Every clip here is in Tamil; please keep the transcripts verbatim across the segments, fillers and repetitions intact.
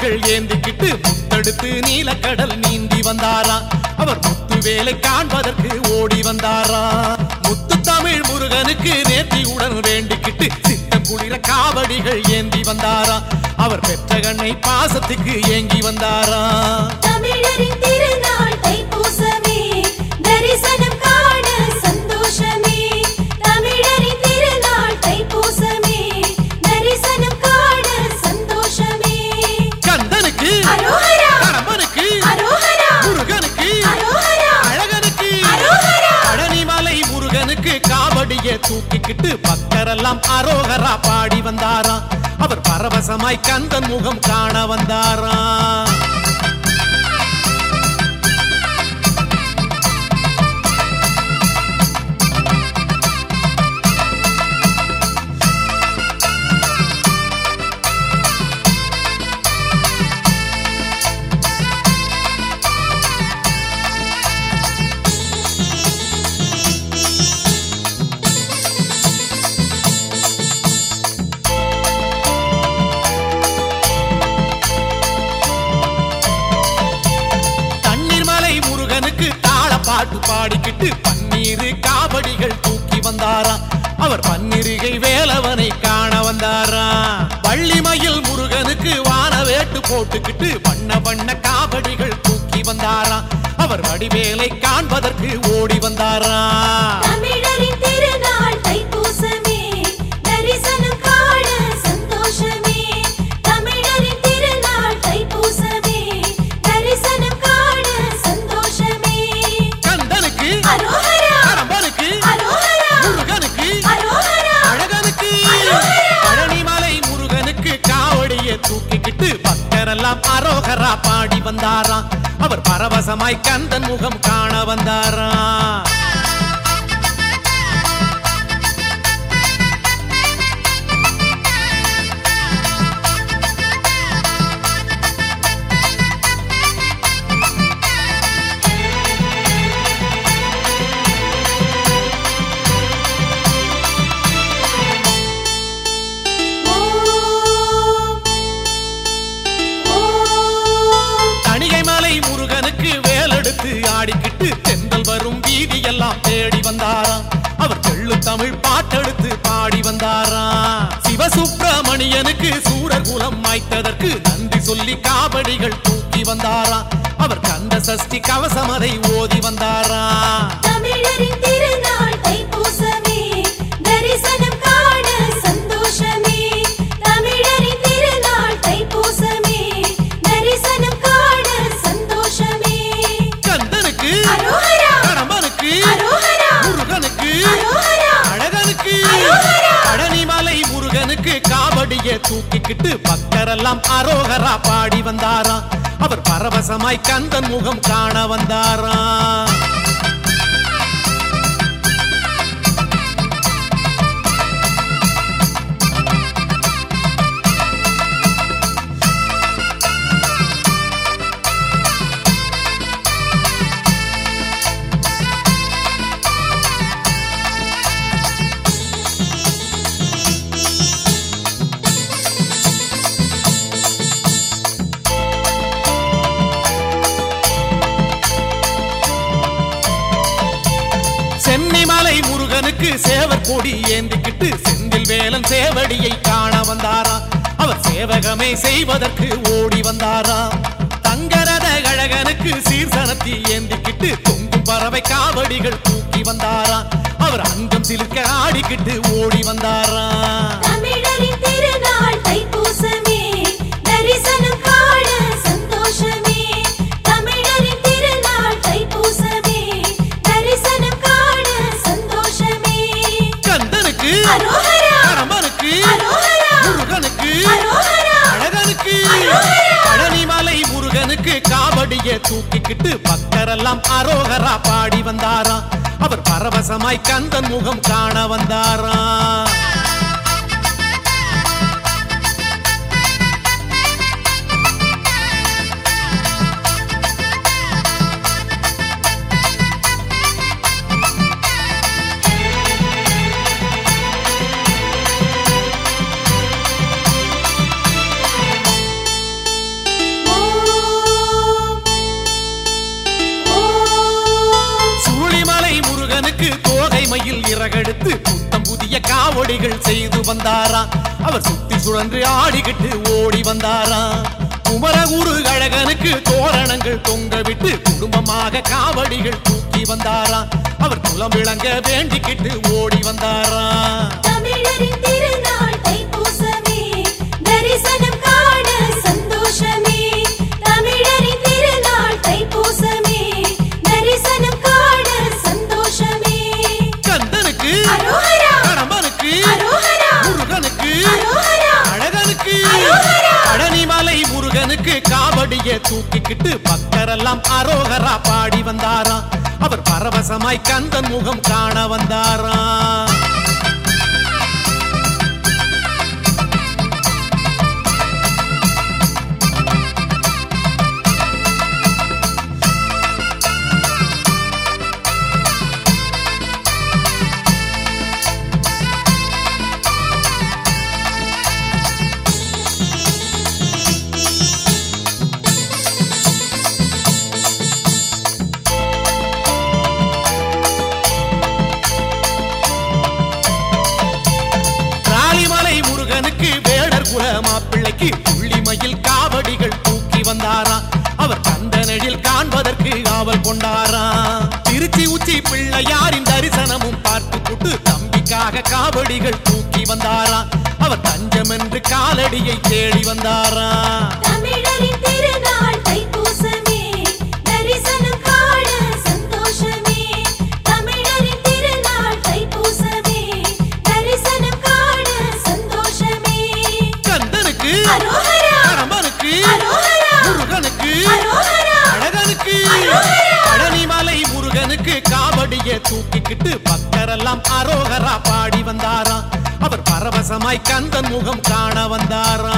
காவடிகள் ஏந்திக்கிட்டு முத்தெடுத்து நீலக்கடல் நீந்தி வந்தாரா. அவர் முத்து வேலை காண்பதற்கு ஓடி வந்தாரா. முத்து தமிழ் முருகனுக்கு நேர்த்தியுடன் வேண்டிக்கிட்டு சித்தம் குளிர காவடிகள் ஏந்தி வந்தாரா. அவர் பெற்ற கண்ணை பாசத்துக்கு ஏங்கி வந்தாரா. தமிழரின் திருநாள் தைப்பூசமே தரிசனம் காண சந்தோஷமே. தமிழரின் திருநாள் தைப்பூசமே தரிசனம் காண சந்தோஷமே. கந்தனுக்கு அரோகரா, கடம்பனுக்கு அரோகரா, முருகனுக்கு அரோகரா, அழகனுக்கு அரோகரா. பழனிமலை முருகனுக்கு காவடியை தூக்கிக்கிட்டு பக்தரெல்லாம் அரோகரா பாடி வந்தாரா. அவர் பரவசமாய் கந்தன் முகம் காண வந்தாரா. பாட்டு பாடிக்கிட்டு பன்னீரு காவடிகள் தூக்கி வந்தாரா. அவர் பன்னிருகை வேலவனை காண வந்தாரா. வள்ளிமயில் முருகனுக்கு வான வேட்டு போட்டுக்கிட்டு வண்ண வண்ண காவடிகள் தூக்கி வந்தாரா. அவர் வடிவேலை காண்பதற்கு ஓடி வந்தாரா. தமிழரின் திருநாள் தைப்பூசமே தரிசனம் காண சந்தோஷமே. தமிழரின் திருநாள் தைப்பூசமே தரிசனம் காண சந்தோஷமே. கந்தனுக்கு அரோகரா, கடம்பனுக்கு அரோகரா, முருகனுக்கு அரோகரா, அழகனுக்கு அரோகரா. பழனிமலை முருகனுக்கு காவடியை தூக்கிக்கிட்டு பக்தரெல்லாம் அரோகரா பாடி வந்தாரா. அவர் பரவசமாய் கந்தன் முகம் காண வந்தாரா. ஆடிக்கிட்டு தென்றல் வரும் வீதி எல்லாம் தேடி வந்தாரா. அவர் தெள்ளு தமிழ் பாட்டெடுத்து பாடி வந்தாரா. சிவசுப்பிரமணியனுக்கு சூரர் குலம் மாய்த்ததற்கு நன்றி சொல்லி காவடிகள் தூக்கி வந்தாரா. அவர் கந்த சஷ்டி கவசமதை ஓதி வந்தாரா. தமிழரின் திருநாள் தைப்பூசமே தரிசனம் காண சந்தோஷமே. தமிழரின் திருநாள் தைப்பூசமே தரிசனம் காண சந்தோஷமே. கந்தனுக்கு அரோகரா, கடம்பனுக்கு அரோகரா, முருகனுக்கு அரோகரா, அழகனுக்கு அரோகரா. பழனிமலை முருகனுக்கு காவடியை தூக்கிக்கிட்டு பக்தரெல்லாம் அரோகரா பாடி வந்தாரா. அவர் பரவசமாய் கந்தன் முகம் காண வந்தாரா. சென்னிமலை முருகனுக்கு சேவர் கொடி ஏந்திக்கிட்டு செந்தில் வேலன் சேவடியை காண வந்தாரா. அவர் சேவகமே செய்வதற்கு ஓடி வந்தாரா. தங்கரத அழகனுக்கு சீர்சனத்தி ஏந்திக்கிட்டு தொங்கும் பறவை காவடிகள் தூக்கி வந்தாரா. அவர் அங்கம் சிலுக்க ஆடிக்கிட்டு ஓடி வந்தாரா. தமிழரின் திருநாள் தைப்பூசமே தரிசனம் காண சந்தோஷமே. தமிழரின் திருநாள் தைப்பூசமே தரிசனம் காண சந்தோஷமே. கந்தனுக்கு அரோகரா, கடம்பனுக்கு அரோகரா, முருகனுக்கு அரோகரா, அழகனுக்கு அரோகரா. பழனிமலை முருகனுக்கு காவடியை தூக்கிக்கிட்டு பக்தரெல்லாம் அரோகரா பாடி வந்தாரா. அவர் பரவசமாய் கந்தன் முகம் காண வந்தாரா. காவடிகள் செய்து வந்தாரா. அவர் சுத்தி சுழன்று ஆடிக்கிட்டு ஓடி வந்தாரா. குமரகுரு அழகனுக்கு தோரணங்கள் தொங்க விட்டு குடும்பமாக காவடிகள் தூக்கி வந்தாரா. அவர் குலம் விளங்க வேண்டிக்கிட்டு ஓடி வந்தாரா. தமிழரின் திருநாள் தைப்பூசமே, தரிசனம் காண சந்தோஷமே. தமிழரின் திருநாள் தைப்பூசமே, தரிசனம் காண சந்தோஷமே. கந்தனுக்கு அரோகரா, கடம்பனுக்கு அரோகரா, முருகனுக்கு அரோகரா, அழகனுக்கு அரோகரா. பழனிமலை முருகனுக்கு காவடிய தூக்கிக்கிட்டு பக்தரெல்லாம் அரோகரா பாடி வந்தாரா. அவர் பரவசமாய் கந்தன் முகம் காண வந்தாரா. மாப்பிள்ளைக்கு புள்ளிமயில் காவடிகள் தூக்கி வந்தாரா. அவர் கந்தனெழில் காண்பதற்கு காவல் கொண்டாரா. திருச்சி உச்சி பிள்ளையாரின் தரிசனமும் பார்த்து கொண்டு தம்பிக்காக காவடிகள் தூக்கி வந்தாரா. அவர் தஞ்சம் என்று காலடியை தேடி வந்தாரா. தமிழரின் திருநாள் தைப்பூசமே, தரிசனம் காண சந்தோஷமே. தமிழரின் திருநாள் தைப்பூசமே, தரிசனம் காண சந்தோஷமே. கந்தனுக்கு அரோகரா, கடம்பனுக்கு அரோகரா, முருகனுக்கு அரோகரா, அழகனுக்கு அரோகரா. பழனிமலை முருகனுக்கு காவடிய தூக்கிக்கிட்டு பக்தரெல்லாம் அரோகரா பாடி வந்தாரா. அவர் பரவசமாய் கந்தன் முகம் காண வந்தாரா.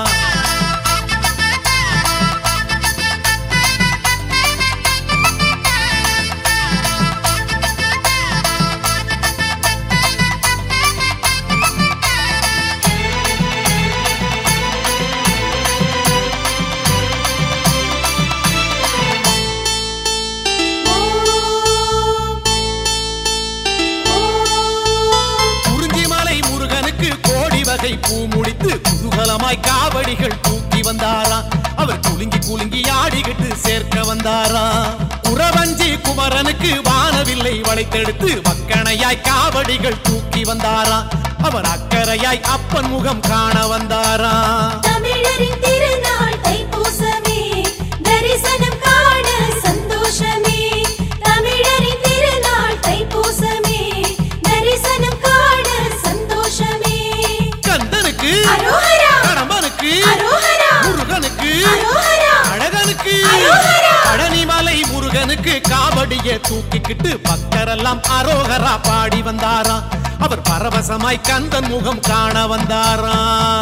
பூ முடித்து குதூகலமாய் காவடிகள் தூக்கி வந்தாரா. அவர் குலுங்கி குலுங்கி ஆடிக்கிட்டு சேர்க்க வந்தாரா. குறவஞ்சி குமரனுக்கு வானவில்லை வளைத்தெடுத்து வக்கணையாய் காவடிகள் தூக்கி வந்தாரா. அவர் அக்கறையாய் அப்பன் முகம் காண வந்தாரா. தமிழரின் திருநாள் தைப்பூசமே, தரிசனம் காண சந்தோஷமே. தமிழரின் திருநாள் தைப்பூசமே, தரிசனம் காண சந்தோஷமே. கந்தனுக்கு அரோகரா, கடம்பனுக்கு அரோகரா, முருகனுக்கு அரோகரா, அழகனுக்கு அரோகரா. பழனிமலை முருகனுக்கு காவடிய தூக்கிக்கிட்டு பக்தரெல்லாம் அரோகரா பாடி வந்தாரா. அவர் பரவசமாய் கந்தன் முகம் காண வந்தாரா.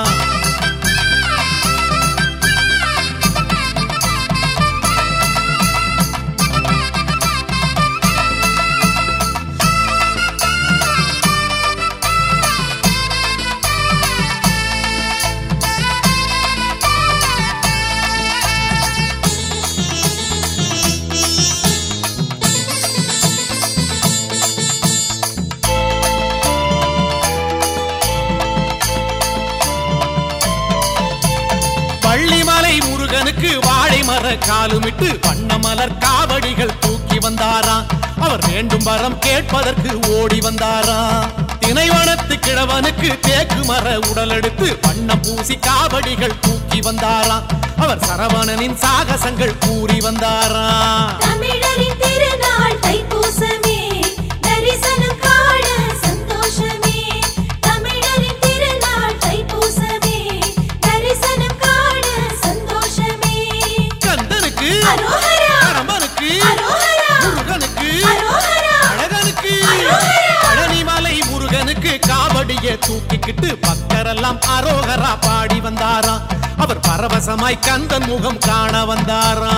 பள்ளிமலை முருகனுக்கு வாழை மர காலுமிட்டு வண்ண மலர் காவடிகள் தூக்கி வந்தாரா. அவர் வேண்டும் வரம் கேட்பதற்கு ஓடி வந்தாரா. தினைவனத்து கிழவனுக்கு தேக்கு மர உடல் எடுத்து வண்ணம் பூசி காவடிகள் தூக்கி வந்தாரா. அவர் சரவணனின் சாகசங்கள் கூறி வந்தாரா. தமிழரின் திருநாள் தைப்பூசமே, தரிசனம் காண சந்தோஷமே. தமிழரின் திருநாள் தைப்பூசமே, தரிசனம் காண சந்தோஷமே. கந்தனுக்கு அரோகரா, கடம்பனுக்கு அரோகரா, முருகனுக்கு அரோகரா, அழகனுக்கு அரோகரா. பழனிமலை முருகனுக்கு காவடிய தூக்கிக்கிட்டு பக்தரெல்லாம் அரோகரா பாடி வந்தாரா. அவர் பரவசமாய் கந்தன் முகம் காண வந்தாரா.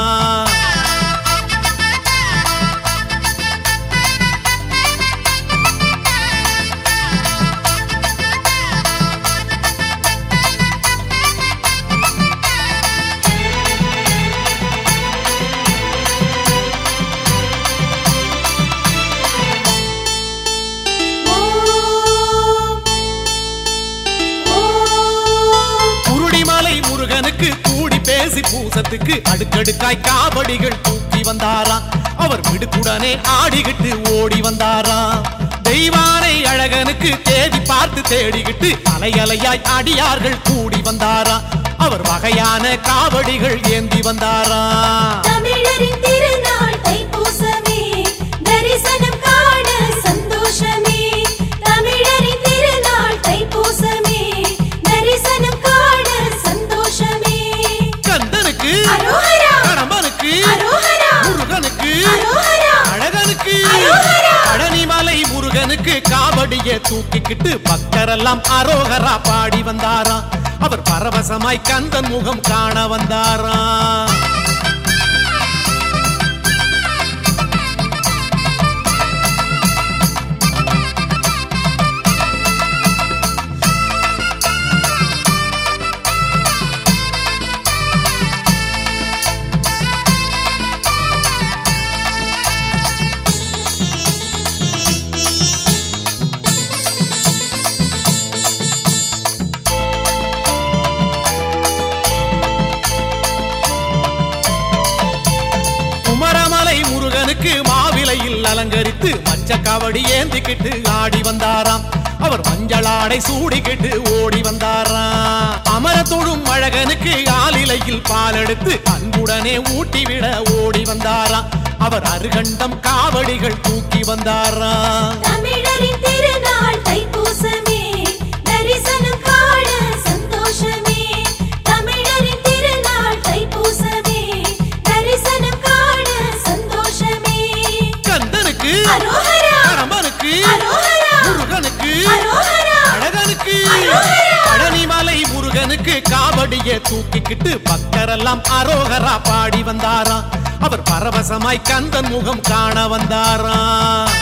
தைப்பூசத்துக்கு அடுக்கடுக்காய் காவடிகள் தூக்கி வந்தாராம். அவர் விடுக்குடனே ஆடிக்கிட்டு ஓடி வந்தாராம். தெய்வானை அழகனுக்கு தேடி பார்த்து தேடிக்கிட்டு அலையலையாய் அடியார்கள் கூடி வந்தாராம். அவர் வகையான காவடிகள் ஏந்தி வந்தாராம். தமிழரின் திருநாள் தைப்பூசமே, தரிசனம் காண சந்தோஷமே. தமிழரின் திருநாள் தைப்பூசமே, தரிசனம் காண சந்தோஷமே. கந்தனுக்கு அரோகரா, கடம்பனுக்கு அரோகரா, முருகனுக்கு அரோகரா, அழகனுக்கு அரோகரா. பழனிமலை முருகனுக்கு காவடியை தூக்கிக்கிட்டு பக்தரெல்லாம் அரோகரா பாடி வந்தாராம். அவர் பரவசமாய் கந்தன் முகம் காண வந்தாராம். முருகனுக்கு மாவிலையில் அலங்கரித்து மச்ச காவடி ஏந்திக்கிட்டு ஆடி வந்தாராம். அவர் மஞ்சளாடை சூடிக்கிட்டு ஓடி வந்தாராம். அமர தொழும் அழகனுக்கு ஆலிலையில் பாலெடுத்து அன்புடனே ஊட்டிவிட ஓடி வந்தாராம். அவர் அருகண்டம் காவடிகள் தூக்கி வந்தாராம். தமிழரின் திருநாள் தைப்பூசமே, தரிசனம் காண சந்தோஷமே. தமிழரின் திருநாள் தைப்பூசமே, தரிசனம் காண சந்தோஷமே. கந்தனுக்கு அரோகரா, கடம்பனுக்கு அரோகரா, முருகனுக்கு அரோகரா, அழகனுக்கு அரோகரா. பழனிமலை முருகனுக்கு காவடியை தூக்கிக்கிட்டு பக்தரெல்லாம் அரோகரா பாடி வந்தாராம். அவர் பரவசமாய் கந்தன் முகம் காண வந்தாராம்.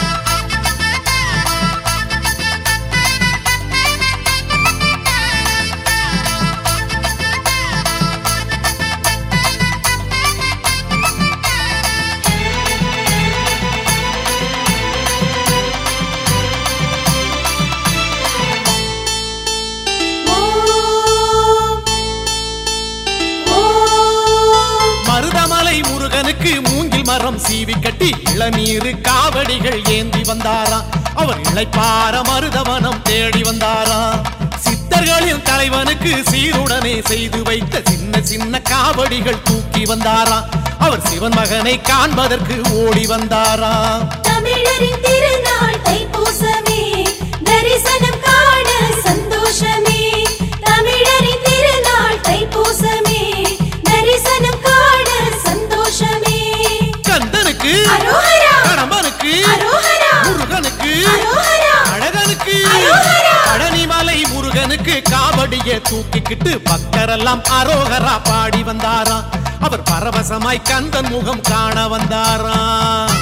மருதமலை முருகனுக்கு மூங்கில் மரம் சீவி கட்டி இளநீர் காவடிகள் ஏந்தி வந்தாராம். அவர் இளைப்பார மருதவனம் தேடி வந்தாராம். சித்தர்களின் தலைவனுக்கு சீருடனே செய்து வைத்த சின்ன சின்ன காவடிகள் தூக்கி வந்தாராம். அவர் சிவன் மகனை காண்பதற்கு ஓடி வந்தாராம். தமிழரின் திருநாள் தைப்பூசமே, தரிசனம் காண சந்தோஷமே. தமிழரின் திருநாள் தைப்பூசமே, தரிசனம் காண சந்தோஷமே. கந்தனுக்கு அரோகரா, கடம்பனுக்கு அரோகரா, முருகனுக்கு அரோகரா, அழகனுக்கு அரோகரா. பழனிமலை முருகனுக்கு காவடியை தூக்கிக்கிட்டு பக்தரெல்லாம் அரோகரா பாடி வந்தாராம். அவர் பரவசமாய் கந்தன் முகம் காண வந்தாராம்.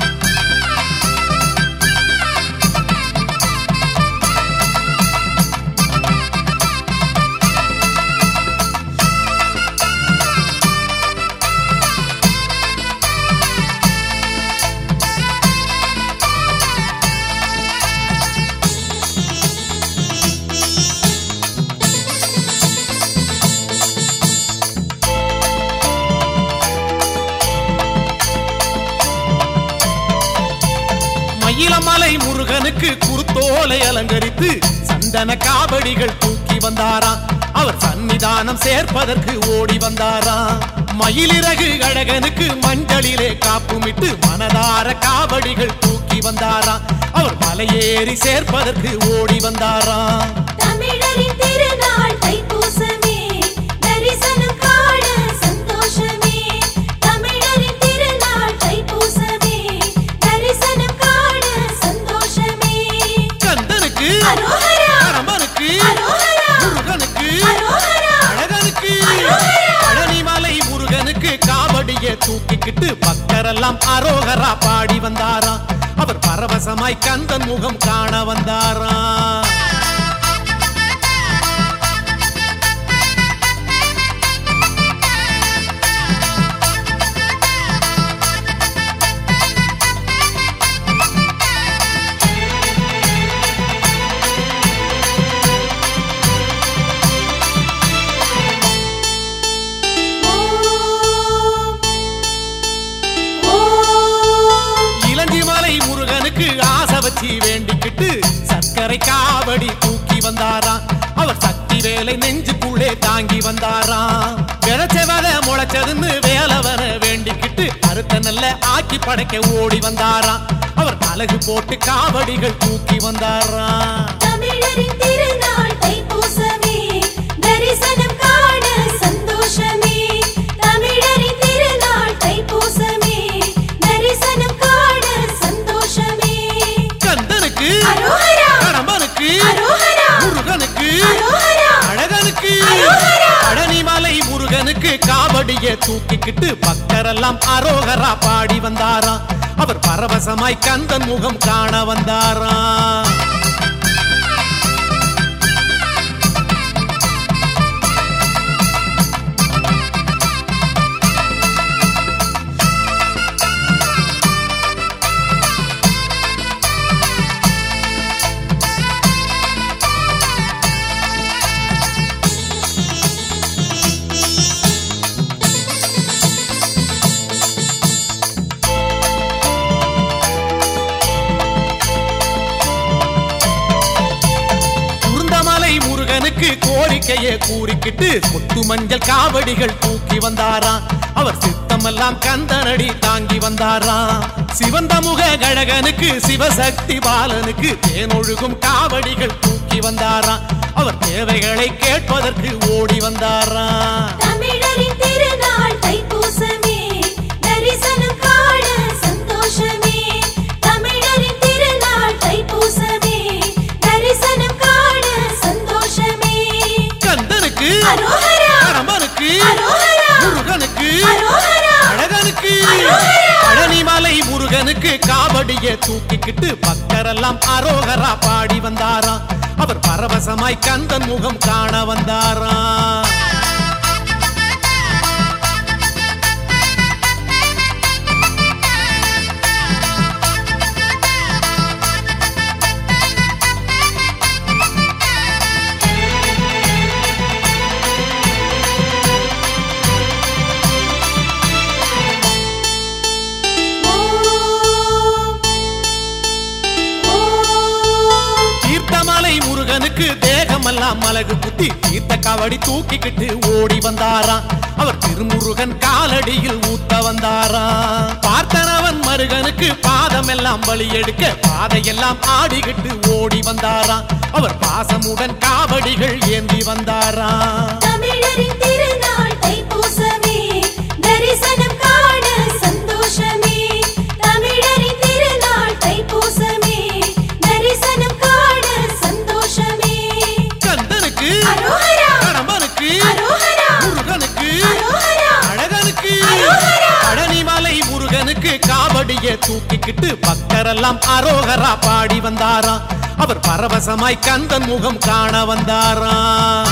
மயிலமலை முருகனுக்கு குருத்தோலை அலங்கரித்து சந்தன காவடிகள் தூக்கி வந்தாராம். அவர் சன்னிதானம் சேர்ப்பதற்கு ஓடி வந்தாராம். மயிலிறகு அழகனுக்கு மஞ்சளிலே காப்புமிட்டு மனதார காவடிகள் தூக்கி வந்தாராம். அவர் மலையேறி சேர்ப்பதற்கு ஓடி வந்தாராம். தமிழரின் திருநாள் தைப்பூசமே, தரிசனம் காண சந்தோஷமே. தமிழரின் திருநாள் தைப்பூசமே, தரிசனம் காண சந்தோஷமே. கந்தனுக்கு அரோகரா, கடம்பனுக்கு அரோகரா, முருகனுக்கு அரோகரா, அழகனுக்கு அரோகரா. பழனிமலை முருகனுக்கு காவடியை தூக்கிக்கிட்டு பக்தரெல்லாம் அரோகரா பாடி வந்தாராம். அவர் பரவசமாய் கந்தன் முகம் காண வந்தாராம். ஓம் கந்தனுக்கு ஆசை வச்சு வேண்டிக்கிட்டு சர்க்கரை காவடி தூக்கி வந்தாராம். அவர் சக்தி வேலை நெஞ்சுக்குள்ளே தாங்கி வந்தாராம். விளைச்சவத முளைச்சதுன்னு வேலவன வேண்டிக்கிட்டு அறுத்த நல்ல ஆக்கி படைக்க ஓடி வந்தாராம். அவர் அழகு போட்டு காவடிகள் தூக்கி வந்தாராம். தமிழரின் திருநாள் தைப்பூசமே தரிசனம் காண சந்தோஷமே. தமிழரின் திருநாள் தைப்பூசமே தரிசனம் காண சந்தோஷமே. கந்தனுக்கு அரோகரா, கடம்பனுக்கு அரோகரா, முருகனுக்கு அரோகரா, அழகனுக்கு அரோகரா. பழனிமலை முருகனுக்கு காவடிய தூக்கிக்கிட்டு பக்தரெல்லாம் அரோகரா பாடி வந்தாராம். அவர் பரவசமாய் கந்தன் முகம் காண வந்தாராம். முருகனுக்கு கோரிக்கையை கூறிக்கிட்டு கொத்து மஞ்சள் காவடிகள் தூக்கி வந்தாராம். அவர் சித்தமெல்லாம் கந்தனடி தாங்கி வந்தாராம். சிவந்த முக கழகனுக்கு சிவசக்தி பாலனுக்கு தேனொழுகும் காவடிகள் தூக்கி வந்தாராம். அவர் தேவைகளை கேட்பதற்கு ஓடி வந்தாராம். தமிழரின் திருநாள் தைப்பூசமே தரிசனம் காண சந்தோஷமே. தமிழரின் திருநாள் தைப்பூசமே தரிசனம் காண சந்தோஷமே. கந்தனுக்கு அரோகரா, கடம்பனுக்கு அரோகரா, முருகனுக்கு அரோகரா, அழகனுக்கு அரோகரா. பழனிமலை முருகனுக்கு காவடிய தூக்கிக்கிட்டு பக்தரெல்லாம் அரோகரா பாடி வந்தாராம். அவர் பரவசமாய் கந்தன் முகம் காண வந்தாராம். தீர்த்தமலை முருகனுக்கு தேகமெல்லாம் மலகு குத்தி தீர்த்த காவடி தூக்கிக்கிட்டு ஓடி வந்தாராம். அவர் திருமுருகன் காலடியில் ஊத்த வந்தாராம். பார்த்தனவன் மருகனுக்கு பாதமெல்லாம் பலி எடுக்க பாதையெல்லாம் ஆடிக்கிட்டு ஓடி வந்தாராம். அவர் பாசமுடன் காவடிகள் ஏந்தி வந்தாராம். தமிழரின் திருநாள் தைப்பூசமே தரிசனம் காண சந்தோஷமே. தமிழரின் திருநாள் தைப்பூசமே தரிசனம் காண சந்தோஷமே. கந்தனுக்கு அரோகரா, கடம்பனுக்கு அரோகரா, முருகனுக்கு அரோகரா, அழகனுக்கு அரோகரா. பழனிமலை முருகனுக்கு காவடிய தூக்கிக்கிட்டு பக்தரெல்லாம் அரோகரா பாடி வந்தாராம். அவர் பரவசமாய் கந்தன் முகம் காண வந்தாராம்.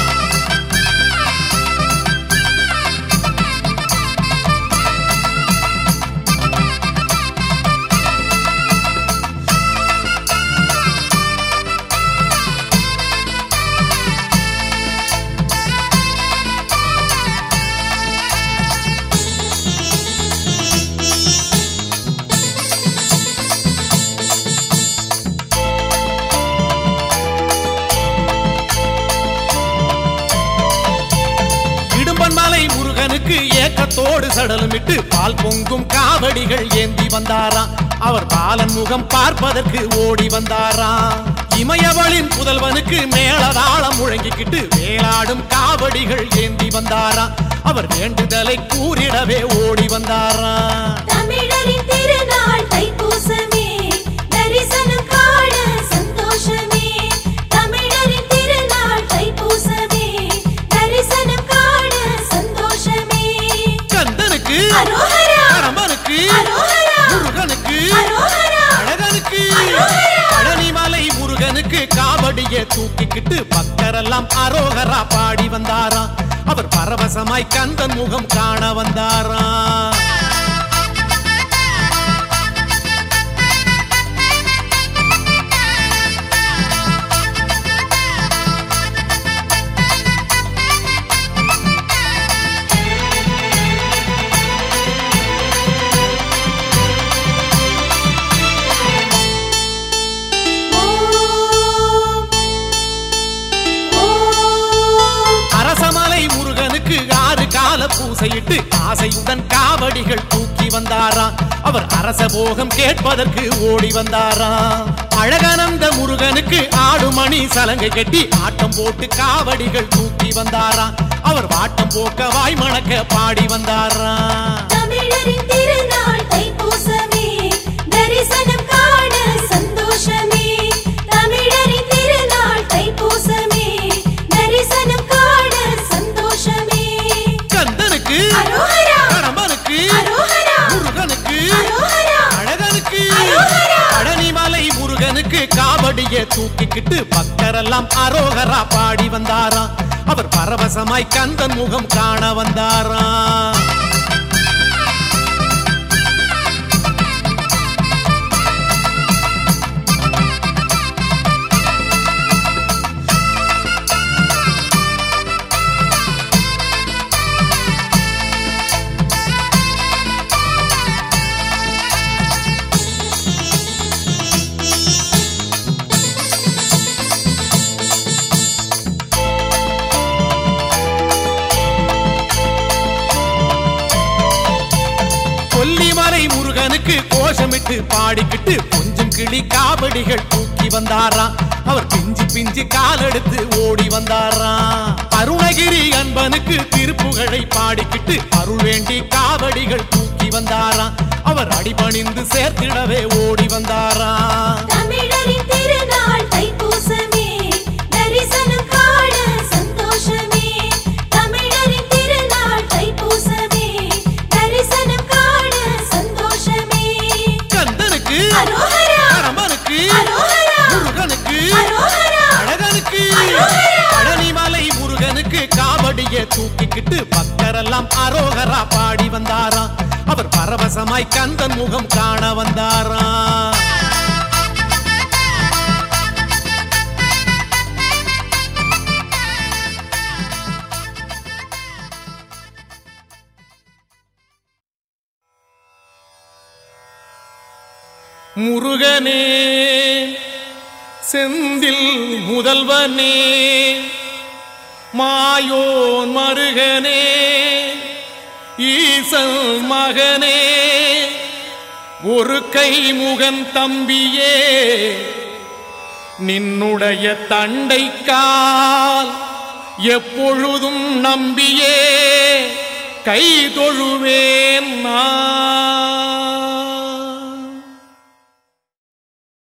இடும்பன்மலை முருகனுக்கு ஏக்கத்தோடு சடலமிட்டு பால் பொங்கும் காவடிகள் ஏந்தி வந்தாராம். அவர் பாலன் முகம் பார்ப்பதற்கு ஓடி வந்தாராம். இமயவளின் புதல்வனுக்கு மேளதாளம் முழங்கிக்கிட்டு வேளாடும் காவடிகள் ஏந்தி வந்தாராம். அவர் வேண்டுதலை கூறிடவே ஓடி வந்தாராம். தமிழரின் திருநாள் தைப்பூசமே தரிசனம் காண சந்தோஷமே. தமிழரின் திருநாள் தைப்பூசமே தரிசனம் காண சந்தோஷமே. கந்தனுக்கு அரோகரா, கடம்பனுக்கு அரோகரா, முருகனுக்கு அரோகரா, அழகனுக்கு அரோகரா. பழனிமலை முருகனுக்கு காவடிய தூக்கிக்கிட்டு பக்தரெல்லாம் அரோகரா பாடி வந்தாராம். அவர் பரவசமாய் கந்தன் முகம் காண வந்தாராம். ஓசையிட்டு ஆசையுடன் காவடிகள் தூக்கி வந்தாராம். அவர் அரச போகம் கேட்பதற்கு ஓடி வந்தாராம். அழகானந்த முருகனுக்கு ஆடுமணி சலங்கை கட்டி ஆட்டம் போட்டு காவடிகள் தூக்கி வந்தாராம். அவர் வாட்டம் போக்க வாய் மணக்க பாடி வந்தாராம். தமிழரின் திருநாள் தைப்பூசமே தரிசனம் காண சந்தோஷமே. தமிழரின் திருநாள் தைப்பூசமே தரிசனம் காண சந்தோஷமே. கந்தனுக்கு அரோகரா, கடம்பனுக்கு அரோகரா, முருகனுக்கு அரோகரா, அழகனுக்கு அரோகரா. பழனிமலை முருகனுக்கு காவடியை தூக்கிக்கிட்டு பக்தரெல்லாம் அரோகரா பாடி வந்தாராம். அவர் பரவசமாய் கந்தன் முகம் காண வந்தாராம். கொல்லிமலை முருகனுக்கு கோஷமிட்டு பாடிக்கிட்டு கொஞ்சம் கிளி காவடிகள் தூக்கி வந்தாராம். அவர் பிஞ்சு பிஞ்சு காலெடுத்து ஓடி வந்தாராம். அருணகிரி அன்பனுக்கு திருப்புகழை பாடிக்கிட்டு அருள் வேண்டி காவடிகள் தூக்கி வந்தாராம். அவர் அடிபணிந்து சேர்த்திடவே ஓடி வந்தாராம். தமிழரின் திருநாள் தைப்பூசமே தரிசனம் காண சந்தோஷமே. தமிழரின் திருநாள் தைப்பூசமே தரிசனம் காண சந்தோஷமே. கந்தனுக்கு அரோகரா, கடம்பனுக்கு அரோகரா, முருகனுக்கு அரோகரா, அழகனுக்கு அரோகரா. பழனிமலை முருகனுக்கு காவடியை தூக்கிக்கிட்டு பக்தரெல்லாம் அரோகரா பாடி வந்தாராம். அவர் பரவசமாய் கந்தன் முகம் காண வந்தாராம். முருகனே செந்தில் முதல்வனே மாயோன் மருகனே ஈசன் மகனே ஒரு கை முகன் தம்பியே நின்னுடைய தண்டைக்கால் எப்பொழுதும் நம்பியே கை தொழுவேன் நான்.